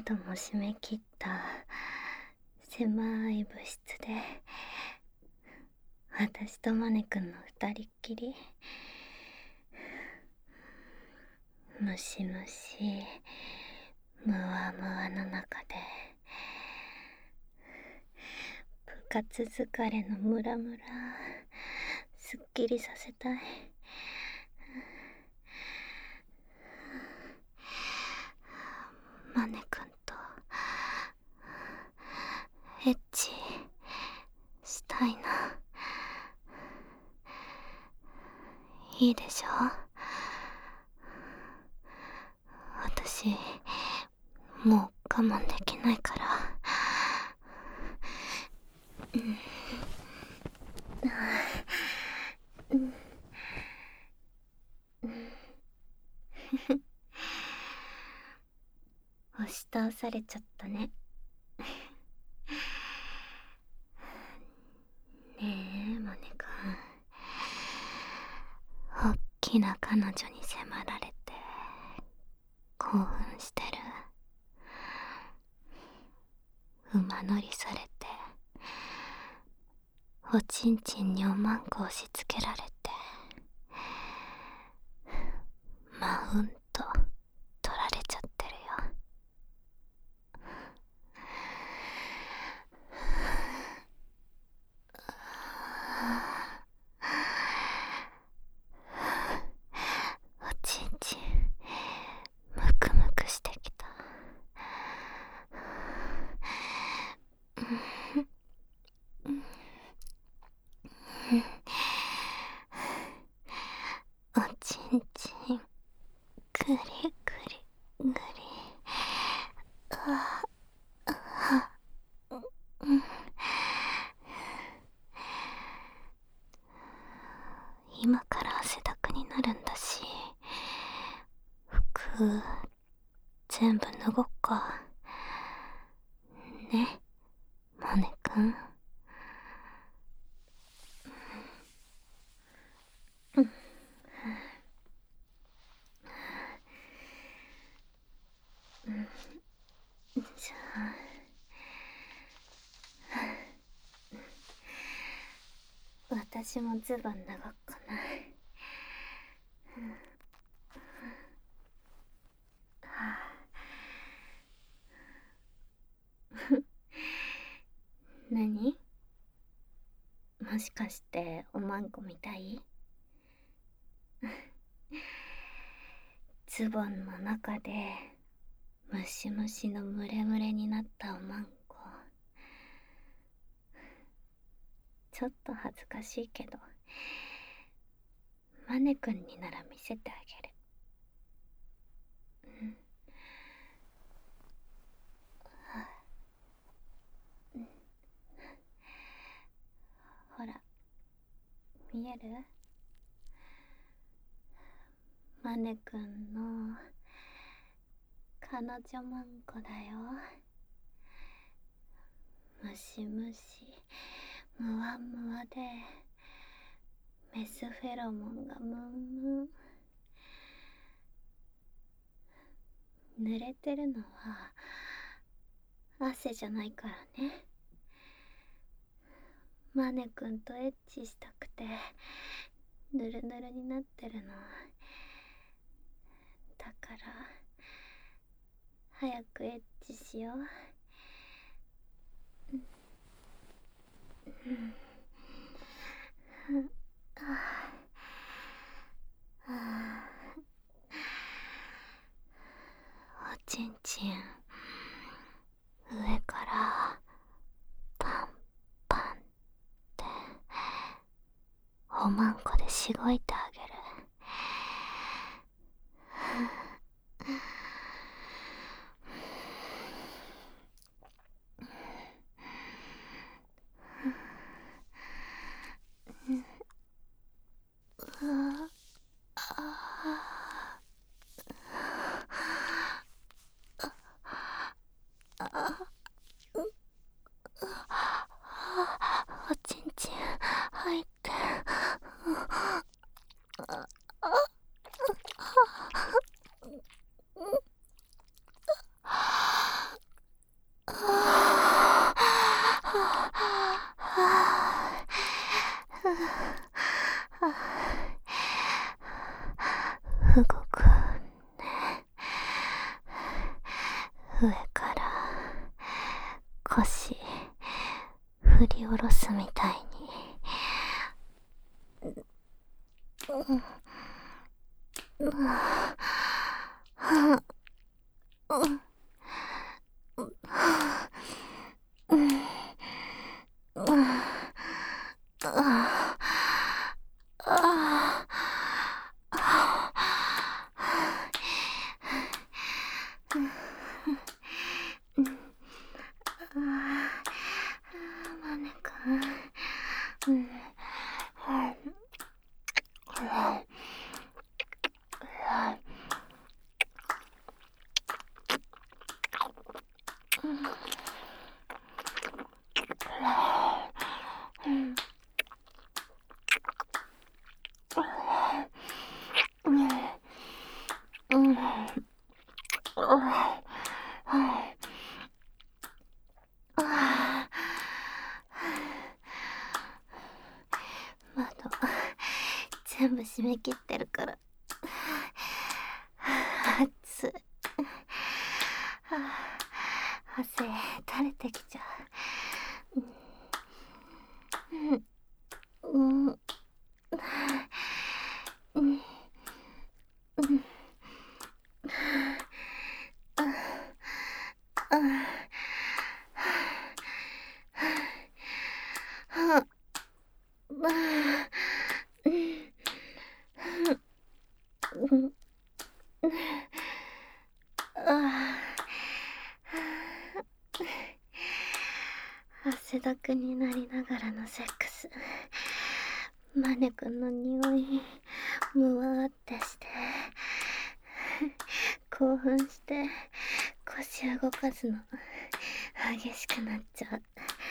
窓も閉め切った狭い部室で私とマネ君の二人っきり。ムシムシムワムワの中で部活疲れのムラムラすっきりさせたい。マネ君とエッチしたいな。いいでしょ？私もう我慢できないから。押し倒されちゃったね。ねえマネ君、おっきな彼女に迫られて興奮してる？馬乗りされておちんちんにおまんこ押し付けられてマウント取られちゃってるよ。おちんちんムクムクしてきた。おちんちんグリグリグリ。今から汗だくになるんだし、服全部脱ごっかね、マネ君。じゃあ私もズボン脱ごっかな。何？もしかしておまんこみたい？ズボンの中でムシムシのムレムレになったおまんこ、ちょっと恥ずかしいけどマネ君になら見せてあげる。ほら見える？マネ君の彼女マンコだよ。ムシムシムワムワでメスフェロモンがムンムン。濡れてるのは汗じゃないからね。マネ君とエッチしたくてヌルヌルになってるの。だから早くエッチしよう。おちんちん上からパンパンっておまんこでしごいてあげる。おちんちん入って上から腰振り下ろすみたいに。マネ君、窓全部閉め切ってるから暑い。汗垂れてきちゃう。汗だくになりながらのセックス。マネ君の匂いむわーってして興奮して腰動かすの激しくなっちゃう。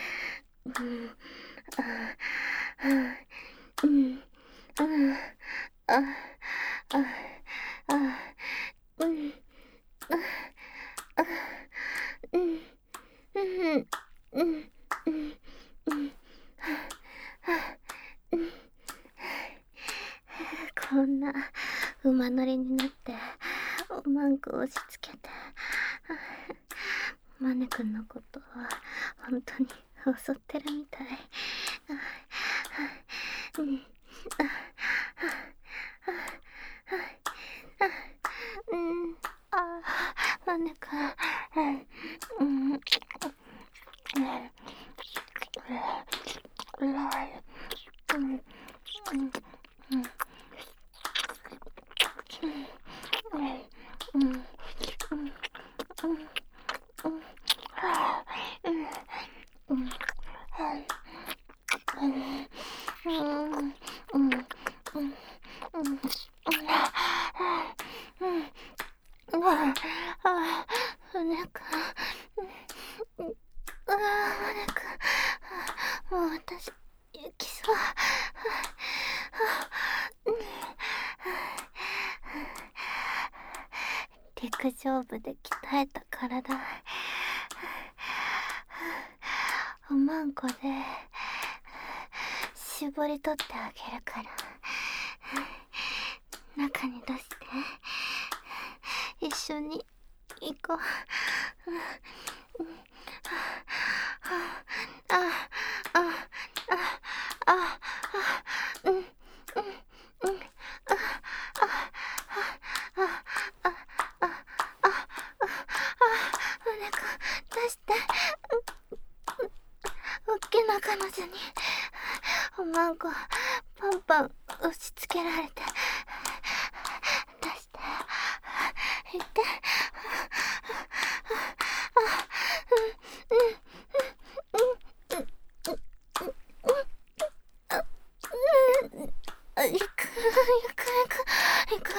こんな馬乗りになっておまんこ押し付けてマネ君のことは本当に襲ってるみたい。マネ君、もう私行きそう。陸上部で鍛えた体、おまんこで絞り取ってあげるから中に出して一緒に行こう。出して。おっきな彼女におまんこパンパン押し付けられて、出して行って。行く。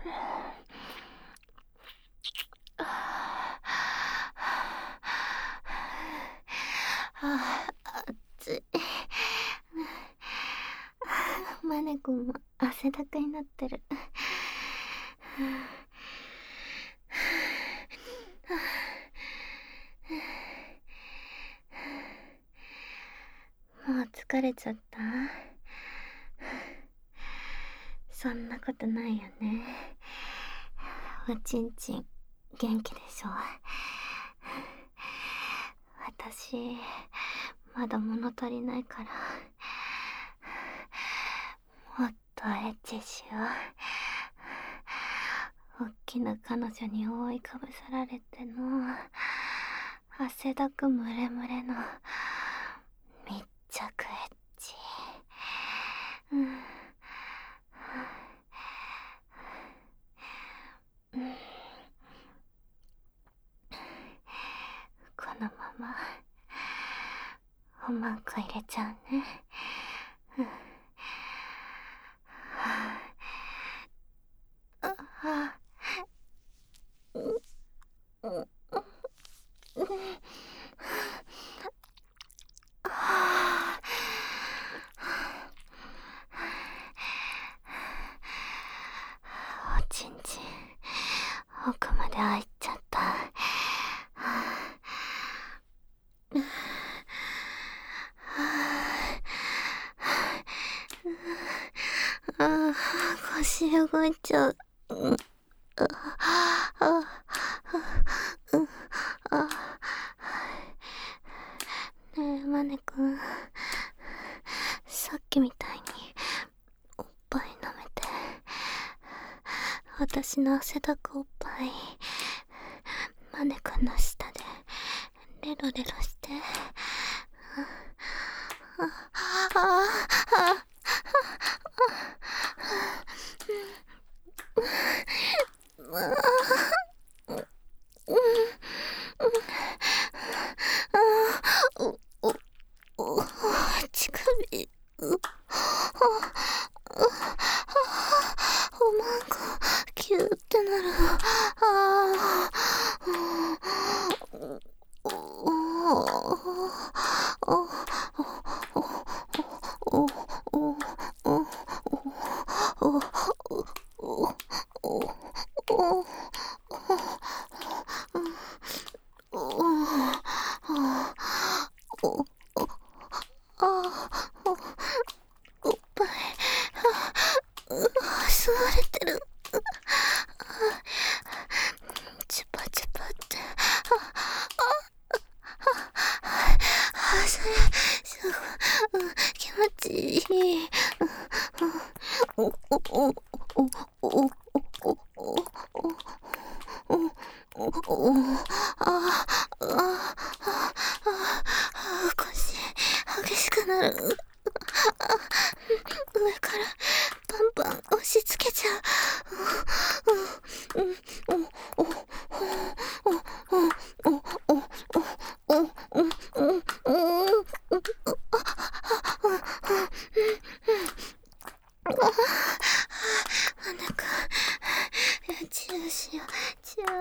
暑い。マネくんも汗だくになってる。もう疲れちゃった？そんなことないよね。おちんちん元気でしょ？私まだ物足りないから、もっとエッチしよう。おっきな彼女に覆いかぶさられての汗だくムレムレの密着エッチ。このままおまんこ入れちゃうね。おちんちん奥まで入っちゃった。腰動いちゃう。ねえマネくん、さっきみたいにおっぱい舐めて、私の汗だくおっぱいマネくんの下でレロレロして。乳首おまんこキューってなる。おっぱい吸われてる。チュパチュパって。それすごい、気持ちいい。腰激しくなる。上からバンバン押し付けちゃう。なんかチューしよう、チュー。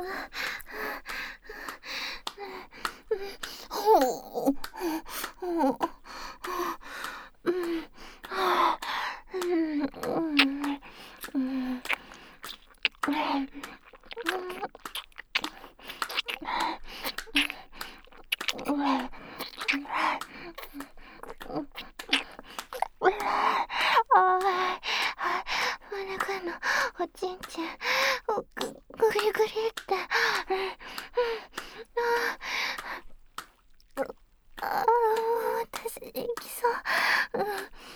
マネくんのおちんちんグリグリって。私行きそう。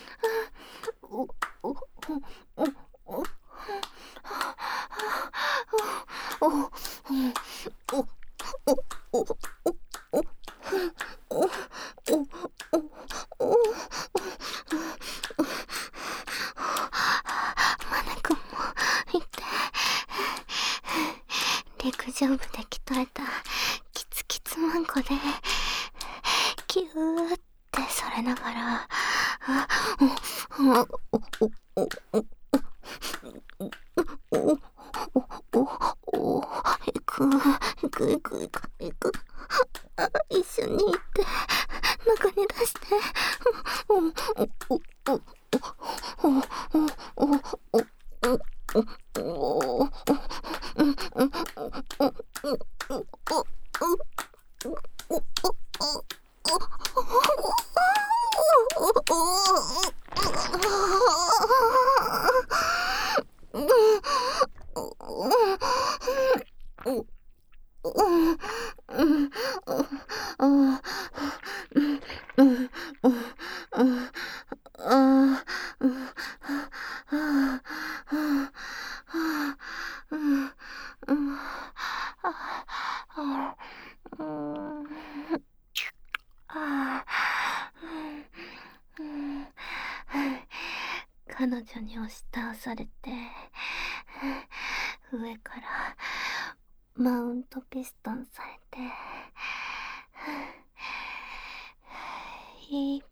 マネくんも行って。陸上部で鍛えたキツキツマンコでキューってされながら、 くいくいくいく。一緒に行って中に出して。彼女に押し倒されて、上からマウントピストンされて、いっ